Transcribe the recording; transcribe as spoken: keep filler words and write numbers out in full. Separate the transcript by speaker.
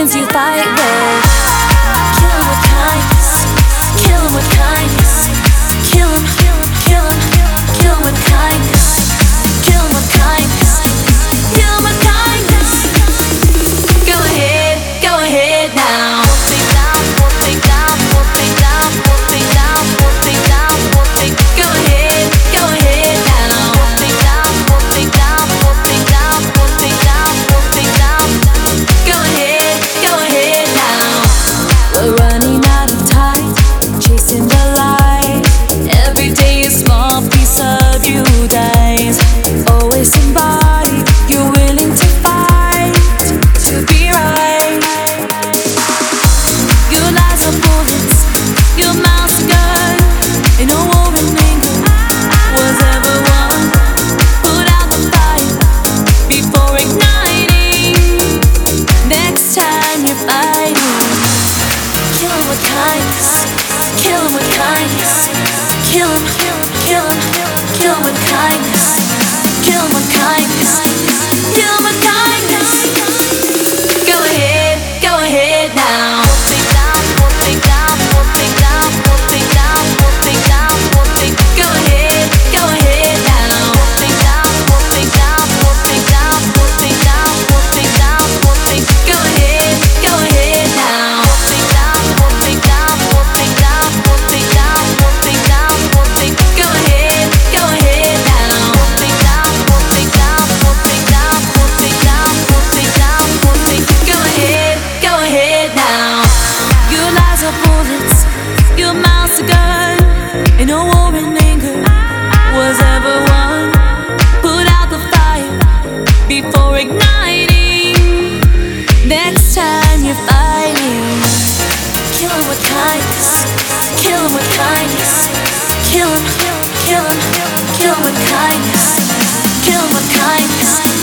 Speaker 1: ones you fight with. Kill 'em with kindness, kill 'em with kindness, kill 'em, kill 'em, kill 'em, kill 'em with kindness, kill 'em with kindness, kill 'em with kindness. Go ahead, go ahead now. Go ahead, go ahead now. Go ahead, go ahead now. We're running out of time, chasing the light. Every day a small piece of you dies. Always somebody you're willing to fight to be right. Your lies are bullets, your mouth's a gun, and no war in anger was ever won. Put out the fire before igniting. Next time you're fighting, kill 'em with kindness, kill 'em with kindness, kill 'em, kill 'em, kill 'em with kindness, kill 'em with kindness, kill 'em with kindness. Go ahead, go ahead now. Go ahead, go ahead now. Go ahead, go ahead now. Go ahead, go ahead now. Go ahead, go ahead now. Your lies are bullets, your mouth's a gun, and no war in anger was ever won. Put out the fire before igniting. Next time you're fighting, kill 'em with kindness, kill 'em with kindness, kill 'em, kill 'em, kill 'em with kindness, kill 'em with kindness.